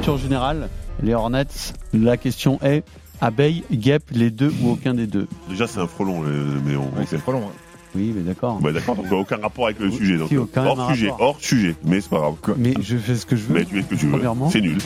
culture générale. Les Hornets, la question est abeille, guêpe, les deux ou aucun des deux? Déjà, c'est un frelon, mais on. Oui, c'est frelon. Hein. Oui, mais d'accord. Bah d'accord, donc aucun rapport avec le sujet. Donc, Si, aucun rapport. hors sujet, mais c'est pas grave. Quoi. Mais je fais ce que je veux. Mais tu fais ce que tu veux. Premièrement. C'est nul.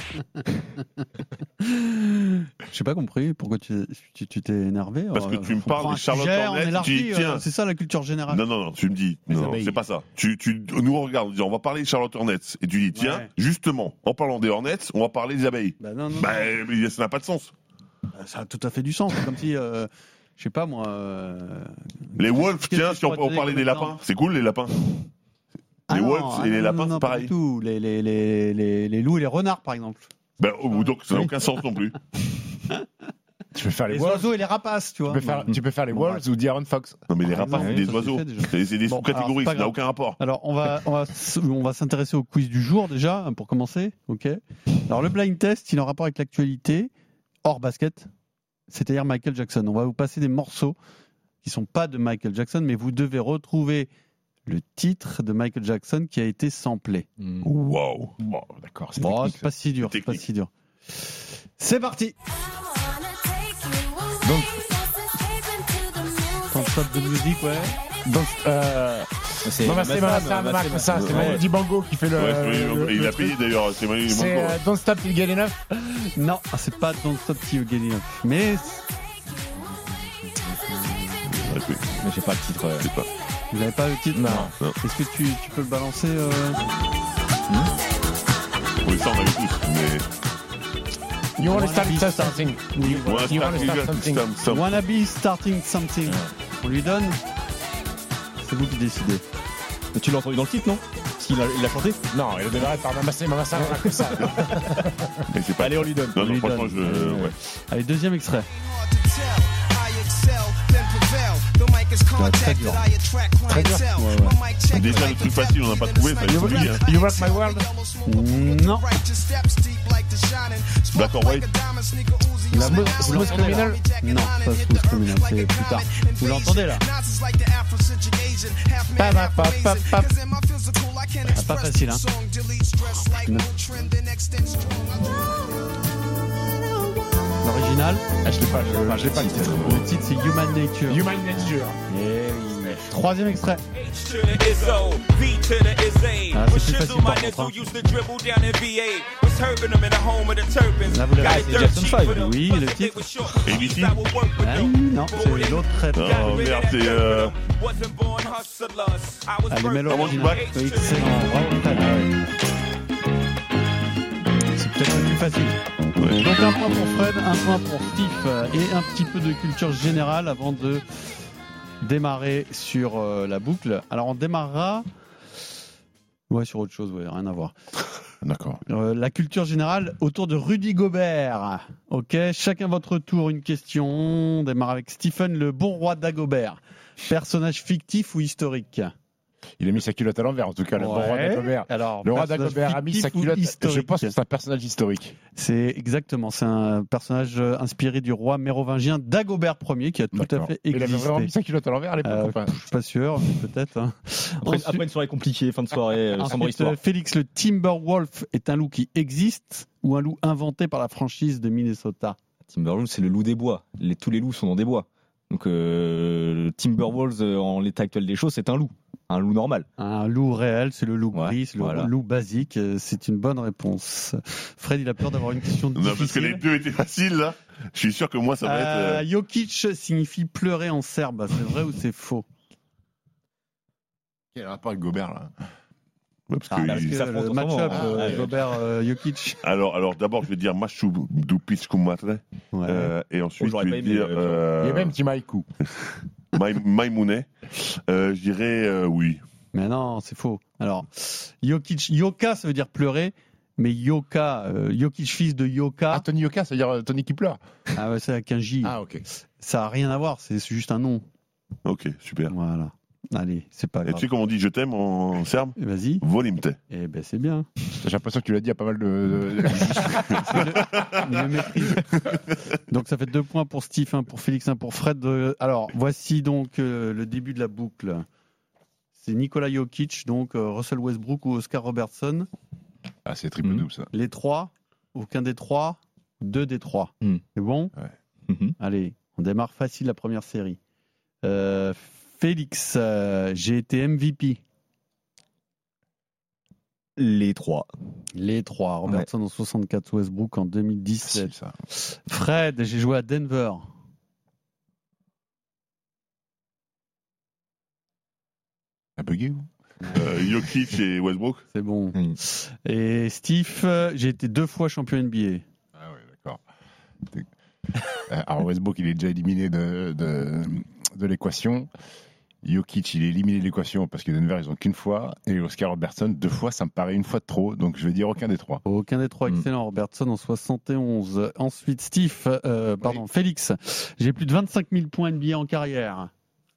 J'ai pas compris pourquoi tu t'es énervé. Parce que tu me parles de Charlotte Hornet, tu dis tiens. C'est ça la culture générale. Non, tu me dis, non, c'est pas ça. Tu nous regardes, on va parler de Charlotte Hornet, et tu dis tiens, justement, en parlant des Hornets, on va parler des abeilles. Bah non. Mais ça n'a pas de sens. Ça a tout à fait du sens. C'est comme si, je sais pas moi. Les wolves, tiens, si on parlait des lapins, c'est cool les lapins. Les wolves et les lapins, c'est pareil. Pas du tout. Les loups et les renards, par exemple. Ben, donc ça n'a aucun sens non plus. Tu peux faire les oiseaux et les rapaces, tu vois. Tu peux faire les wolves ou Iron Fox. Non, mais les rapaces, c'est des oiseaux. C'est des sous-catégories, ça n'a aucun rapport. Alors, on va s'intéresser au quiz du jour, déjà, pour commencer. Ok. Alors, le blind test, il est en rapport avec l'actualité, hors basket, c'est-à-dire Michael Jackson. On va vous passer des morceaux qui ne sont pas de Michael Jackson, mais vous devez retrouver le titre de Michael Jackson qui a été samplé. Waouh. Bon, d'accord. C'est pas si dur. C'est pas si dur. C'est parti. Donc, Don't Stop the Music, ouais. Donc, c'est Manu Dibango qui fait le. Il a payé d'ailleurs, c'est Manu Dibango. C'est Don't Stop Till You Get Enough. Non, c'est pas Don't Stop Till You Get Enough. Mais j'ai pas le titre. Je sais pas. Vous n'avez pas le titre? Non. Est-ce que tu peux le balancer Oui, ça on avait tous, mais. You want to start something. Wanna be starting something. On lui donne? C'est vous qui décidez. Mais tu l'as entendu dans le titre, non? Parce qu'il a chanté? Non, il a démarré par Mamassé, comme ça. Mais c'est pas... Allez, on lui donne. Non, franchement, ouais. Allez, deuxième extrait. Très dur. Ouais. Déjà, le truc facile, on n'a pas trouvé. Ça You Rock My World. Non. Black or White. Smooth Criminal. Non, pas Smooth Criminal, c'est plus tard. Vous l'entendez là? Pas facile, hein. L'original? Je l'ai pas le titre. Le titre c'est Human Nature. Human Nature. Et oui. Troisième extrait. Ah, c'est plus facile par contre. Là vous l'avez, c'est Jackson 5. Oui, le titre. ABC. Ah, non, c'est l'autre trait. Oh merde, c'est. Allez, mets l'original. Excellent, bravo Fred. C'est peut-être le plus facile. Ouais. Donc un point pour Fred, un point pour Steve et un petit peu de culture générale avant de démarrer sur la boucle. Alors on démarrera sur autre chose, rien à voir. D'accord. La culture générale autour de Rudy Gobert. Ok, chacun votre tour, une question. On démarre avec Stephen, le bon roi d'Agobert. Personnage fictif ou historique? Il a mis sa culotte à l'envers, en tout cas, le bon roi d'Agobert. Alors, le roi d'Agobert a mis sa culotte. Je pense que c'est un personnage historique. C'est exactement, c'est un personnage inspiré du roi mérovingien d'Agobert Ier qui a tout à fait existé. Il avait vraiment mis sa culotte à l'envers à l'époque. Je suis pas sûr, mais peut-être. Hein. Après une soirée compliquée, fin de soirée, sombre histoire. Félix, le Timberwolf est un loup qui existe ou un loup inventé par la franchise de Minnesota? Timberwolf, c'est le loup des bois. Tous les loups sont dans des bois. Donc Timberwolves, en l'état actuel des choses, c'est un loup normal. Un loup réel, c'est le loup gris, c'est voilà. le loup basique. C'est une bonne réponse. Fred, il a peur d'avoir une question difficile. Non, parce que les deux étaient faciles, là. Je suis sûr que moi, ça va être... Jokic signifie pleurer en serbe. C'est vrai ou c'est faux? Quel rapport avec Gobert, là? Ouais, parce que le match-up Gobert-Jokic. Alors d'abord, je vais dire Machu Piscu Matre. Et ensuite, je vais dire... Il y a même petit Maïkou. Maïmounet. Je dirais oui. Mais non, c'est faux. Alors, Jokic, Yoka, ça veut dire pleurer, mais Jokic, fils de Yoka. Ah, Tony Yoka, ça veut dire Tony qui pleure. Ah ouais, c'est avec un J. Ah, ok. Ça n'a rien à voir, c'est juste un nom. Ok, super. Voilà. Allez, c'est pas grave. Et tu sais comment on dit je t'aime en serbe? Vas-y. Volimte. Eh ben, c'est bien. J'ai l'impression que tu l'as dit à pas mal de... le méprise. Donc ça fait 2 points pour Steve, 1 pour Félix, 1 pour Fred. Alors, voici donc le début de la boucle. C'est Nikola Jokic, donc Russell Westbrook ou Oscar Robertson. Ah, c'est triple double, ça. Les 3 Aucun des trois. 2 des 3. C'est bon? Allez, on démarre facile la première série. Félix, j'ai été MVP. Les 3. Les 3. Robertson en 64, Westbrook en 2017. Ça. Fred, j'ai joué à Denver. A bugué ou Jokic et Westbrook. C'est bon. Et Steve, j'ai été 2 fois champion NBA. Ah ouais, d'accord. Alors Westbrook, il est déjà éliminé de l'équation. Jokic, il est éliminé de l'équation parce que Denver, ils ont qu'une fois. Et Oscar Robertson, 2 fois, ça me paraît une fois de trop. Donc je vais dire aucun des 3. Aucun des 3, excellent. Robertson en 71. Ensuite, Steve, Félix, j'ai plus de 25 000 points NBA en carrière.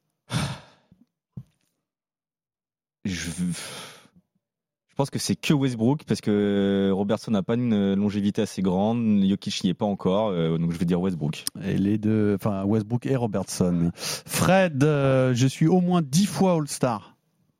Je pense que c'est que Westbrook parce que Robertson n'a pas une longévité assez grande. Jokic n'y est pas encore, donc je vais dire Westbrook. Et les deux, enfin Westbrook et Robertson. Fred, je suis au moins 10 fois All-Star.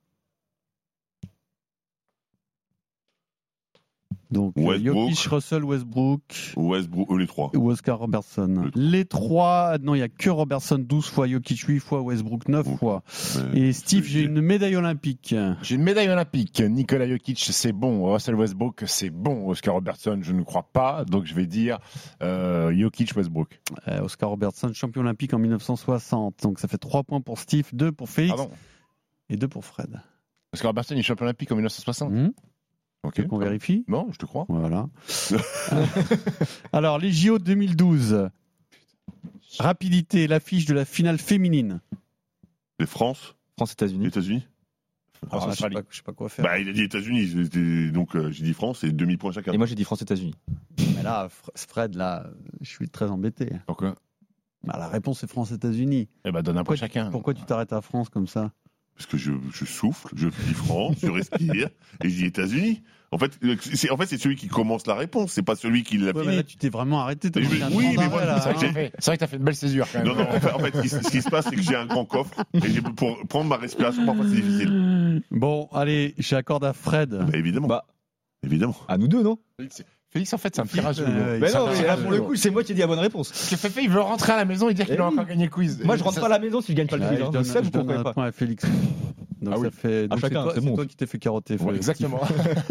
Donc Jokic, Russell, Westbrook, les 3. Ou Oscar Robertson. Les 3, non, il n'y a que Robertson 12 fois, Jokic 8 fois, Westbrook 9 fois. Et Steve, j'ai une médaille olympique. J'ai une médaille olympique. Nikola Jokic, c'est bon. Russell Westbrook, c'est bon. Oscar Robertson, je ne crois pas. Donc je vais dire Jokic, Westbrook. Oscar Robertson, champion olympique en 1960. Donc ça fait 3 points pour Steve, 2 pour Félix et 2 pour Fred. Oscar Robertson est champion olympique en 1960 Ok. On vérifie? Non, je te crois. Voilà. Alors, les JO 2012. Rapidité, l'affiche de la finale féminine. Les France-États-Unis. États-Unis. Alors, je sais pas quoi faire. Il a dit États-Unis, donc j'ai dit France et demi-point chacun. Et moi j'ai dit France-États-Unis. Mais là, Fred, je suis très embêté. Pourquoi? La réponse est France-États-Unis. Eh ben, donne un point chacun. Pourquoi tu t'arrêtes à France comme ça? Parce que je souffle, je dis France, je respire et je dis États-Unis. En fait, c'est celui qui commence la réponse, c'est pas celui qui l'a fini. Là, tu t'es vraiment arrêté. Oui, mais voilà. C'est vrai que t'as fait une belle césure quand même. Non, en fait, ce qui se passe, c'est que j'ai un grand coffre et pour prendre ma respiration, parfois c'est difficile. Bon, allez, j'accorde à Fred. Évidemment. Évidemment. À nous deux, non? Félix, en fait, c'est un petit rageux. Mais non, mais là, pour le coup, c'est moi qui ai dit la bonne réponse. Parce que Fefe, il veut rentrer à la maison et dire qu'il a encore gagné le quiz. Moi, je rentre pas à la maison si je gagne pas le quiz. Je donne un point à Félix. Donc ça fait. Donc chacun, c'est toi qui t'es fait carotter. Exactement.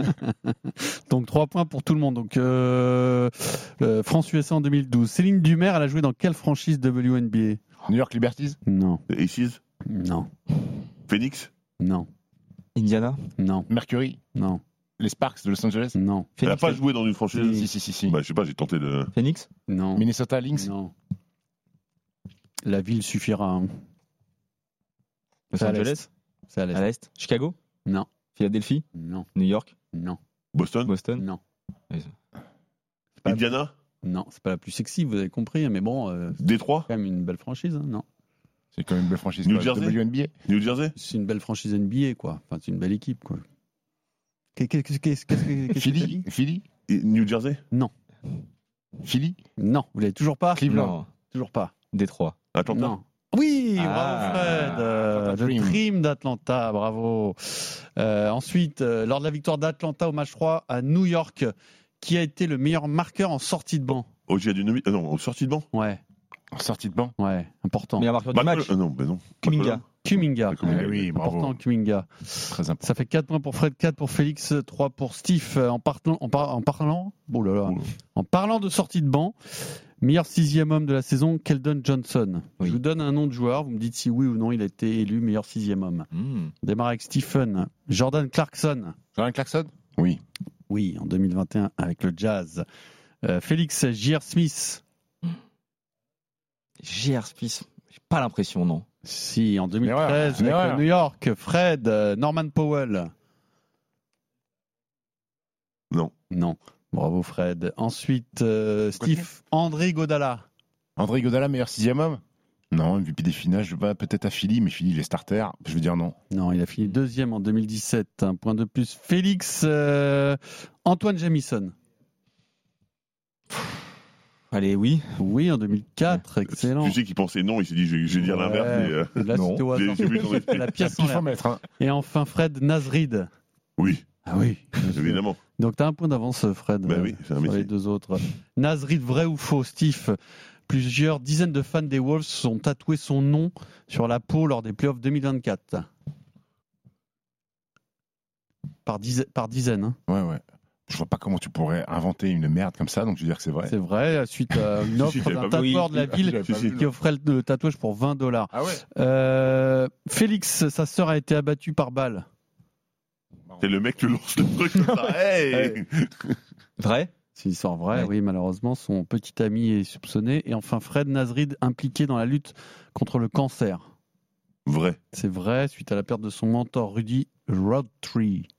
Donc 3 points pour tout le monde. Donc France-USA en 2012. Céline Dumer, elle a joué dans quelle franchise WNBA? New York Liberties? Non. Aces? Non. Phoenix? Non. Indiana? Non. Mercury? Non. Les Sparks de Los Angeles? Non. Elle n'a pas joué dans une franchise? Si. Je sais pas, j'ai tenté de. Phoenix? Non. Minnesota Lynx? Non. La ville suffira. Los Angeles? C'est à l'est. Chicago? Non. Philadelphie? Non. New York? Non. Boston? Non. Indiana? Non, c'est pas la plus sexy, vous avez compris, mais bon. Détroit? C'est quand même une belle franchise, hein, non? C'est quand même une belle franchise. New Jersey? WNBA? New Jersey? C'est une belle franchise NBA, quoi. Enfin, c'est une belle équipe, quoi. Philly? New Jersey? Non. Philly? Non, vous l'avez toujours pas? Cleveland? Toujours pas. Détroit? Atlanta? Non. Oui, bravo Fred. Le Dream d'Atlanta, bravo. Ensuite, lors de la victoire d'Atlanta au match 3 à New York, qui a été le meilleur marqueur en sortie de banc? Non, en sortie de banc? Ouais. En sortie de banc? Ouais, important. Meilleur marqueur du match? Non. Kuminga. Oui, bravo. Important, Kuminga. Très important. Ça fait 4 points pour Fred, 4 pour Félix, 3 pour Steve. En parlant de sortie de banc, meilleur 6e homme de la saison, Keldon Johnson. Oui. Je vous donne un nom de joueur, vous me dites si oui ou non il a été élu meilleur 6e homme. On démarre avec Stephen. Jordan Clarkson. Jordan Clarkson? Oui. Oui, en 2021 avec le Jazz. Félix, J.R. Smith. J.R. Smith, j'ai pas l'impression, non. Si, en 2013 avec New York. Fred, Norman Powell. Non. Bravo Fred. Ensuite, Steve, André Godala. André Godala, meilleur 6e homme? Non, MVP des finales, je vais peut-être à Philly, mais Philly, il est starter. Je veux dire non. Non, il a fini 2e en 2017. Un point de plus. Félix, Antoine Jamison. Allez, oui. Oui, en 2004. Excellent. Tu sais qu'il pensait non, il s'est dit je vais dire l'inverse. Là, c'était au hasard. J'ai vu ton esprit. La pièce en l'air. Mettre, hein. Et enfin, Fred Nasrid. Oui. Ah oui, évidemment. Donc tu as un point d'avance, Fred, Oui, c'est un sur métier. les deux autres. Nasrid, vrai ou faux, Steve? Plusieurs dizaines de fans des Wolves ont tatoué son nom sur la peau lors des playoffs 2024. Par dizaines. Hein. Ouais. Je vois pas comment tu pourrais inventer une merde comme ça, donc je veux dire que c'est vrai. C'est vrai, suite à une offre j'avais d'un pas tatoueur vu. de la ville J'avais pas vu, qui offrait le tatouage pour $20. Ah ouais. Félix, sa sœur a été abattue par balle. C'est le mec qui lance le truc comme ça. Hey Vrai? C'est une histoire vraie, Ouais. oui, malheureusement. Son petit ami est soupçonné. Et enfin, Fred Nasrid, impliqué dans la lutte contre le cancer. Vrai. C'est vrai, suite à la perte de son mentor Rudy Roundtree.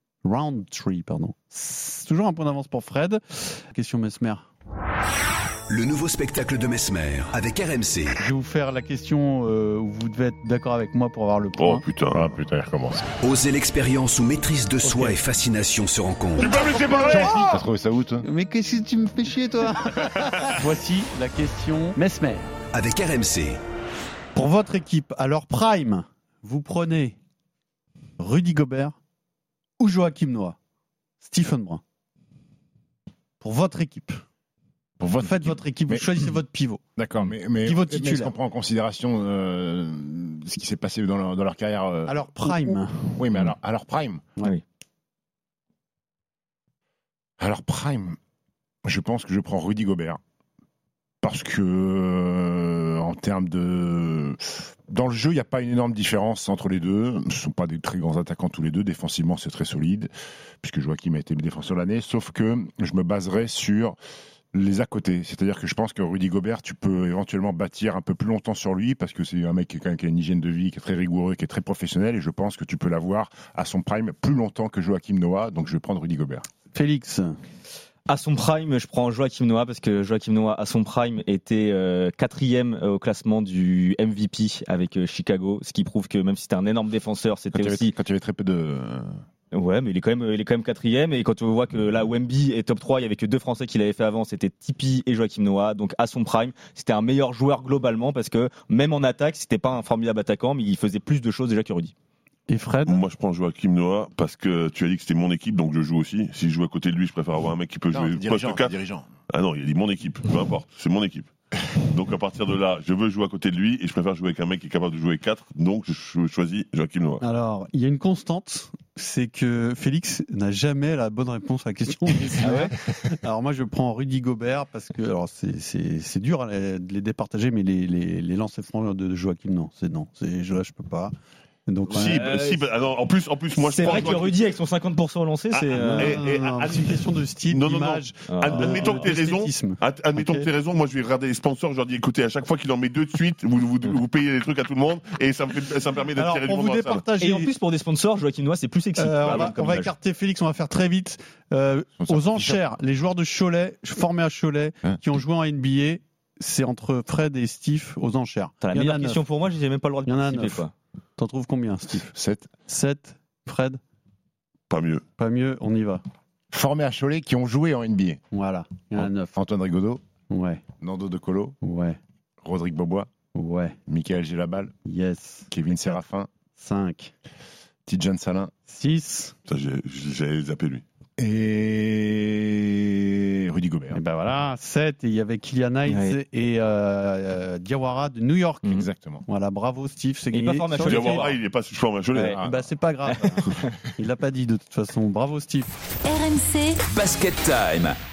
C'est toujours un point d'avance pour Fred. Question Mesmer. Le nouveau spectacle de Mesmer avec RMC. Je vais vous faire la question où vous devez être d'accord avec moi pour avoir le point. Oh putain. Ah putain, il recommence. Oser l'expérience où maîtrise de soi et fascination se rencontrent. Tu peux me laisser parler T'as trouvé ça où, toi? Mais qu'est-ce que tu me fais chier, toi? Voici la question Mesmer. Avec RMC. Pour votre équipe, à leur prime, vous prenez Rudy Gobert ou Joachim Noah? Stephen Brun. Pour votre équipe. Faites votre équipe, vous choisissez votre pivot. D'accord, mais Pivot est-ce titulaire. qu'on prend en considération ce qui s'est passé dans leur carrière À leur prime. Oui, mais à leur prime. Ouais. À leur prime, je pense que je prends Rudy Gobert. Parce que, en termes de. Dans le jeu, il n'y a pas une énorme différence entre les deux. Ce ne sont pas des très grands attaquants tous les deux. Défensivement, c'est très solide, puisque Joachim a été le défenseur de l'année. Sauf que je me baserai sur les à côté. C'est-à-dire que je pense que Rudy Gobert, tu peux éventuellement bâtir un peu plus longtemps sur lui, parce que c'est un mec qui a une hygiène de vie qui est très rigoureux, qui est très professionnel, et je pense que tu peux l'avoir à son prime plus longtemps que Joachim Noah. Donc je vais prendre Rudy Gobert. Félix. À son prime, je prends Joachim Noah parce que Joachim Noah, à son prime, était 4e au classement du MVP avec Chicago, ce qui prouve que même si c'était un énorme défenseur, c'était Quand aussi. il y avait très peu de. Ouais, mais il est quand même 4e. Et quand on voit que là, Wemby est top 3, il y avait que 2 Français qui l'avaient fait avant, c'était Tipeee et Joachim Noah. Donc à son prime, c'était un meilleur joueur globalement parce que même en attaque, c'était pas un formidable attaquant, mais il faisait plus de choses déjà que Rudy. Et Fred? Moi, je prends Joachim Noah parce que tu as dit que c'était mon équipe, donc je joue aussi. Si je joue à côté de lui, je préfère avoir un mec qui peut jouer poste 4. Dirigeant. Ah non, il a dit mon équipe, peu importe, c'est mon équipe. Donc à partir de là, je veux jouer à côté de lui et je préfère jouer avec un mec qui est capable de jouer 4, donc je choisis Joachim Noah. Alors, il y a une constante, c'est que Félix n'a jamais la bonne réponse à la question. Alors moi, je prends Rudy Gobert parce que alors c'est dur de les départager, mais les lancers francs de Joachim, non, je peux pas. Donc, Si, en plus, moi je C'est prends vrai que Joachim- Rudy avec son 50% au lancer, c'est. c'est une question de style, Non, non, d'image. Admettons que t'aies raison. d'esthétisme. Admettons Ok. que t'aies raison. Moi, je vais regarder les sponsors. Je leur dis, écoutez, à chaque fois qu'il en met 2 de suite, vous payez les trucs à tout le monde et ça me permet d'être Alors, tiré du pour monde vous dans la salle. départager, Et en plus, pour des sponsors, Joachim Noah, c'est plus sexy. on va écarter Félix, on va faire très vite. Aux enchères, les joueurs de Cholet, formés à Cholet, qui ont joué en NBA, c'est entre Fred et Steve aux enchères. T'as la Il y en a meilleure 9. question pour moi, j'ai même pas le droit de Il y en a participer, 9. quoi. T'en trouves combien, Steve? 7. 7. Fred? Pas mieux. Pas mieux, on y va. Formés à Cholet qui ont joué en NBA. Voilà, il y en a 9. Antoine Rigaudot, Ouais, Nando De Colo, ouais, Rodrigue Bobois, ouais. Michael Gélabal, Yes. Kevin Séraphin, 5. Tidjane Salin 6. Ça, j'ai zappé lui. et Rudy Gobert. Et ben voilà, 7. Et il y avait Kylian Hayes Ouais. et Diawara de New York. Exactement. Voilà, bravo Steve, c'est Il est gagné. pas formé à Sur Cholet. les- Diawara, il est pas super Cholet. Ouais. Ah. Bah c'est pas grave. Il l'a pas dit de toute façon. Bravo Steve. RMC Basket Time.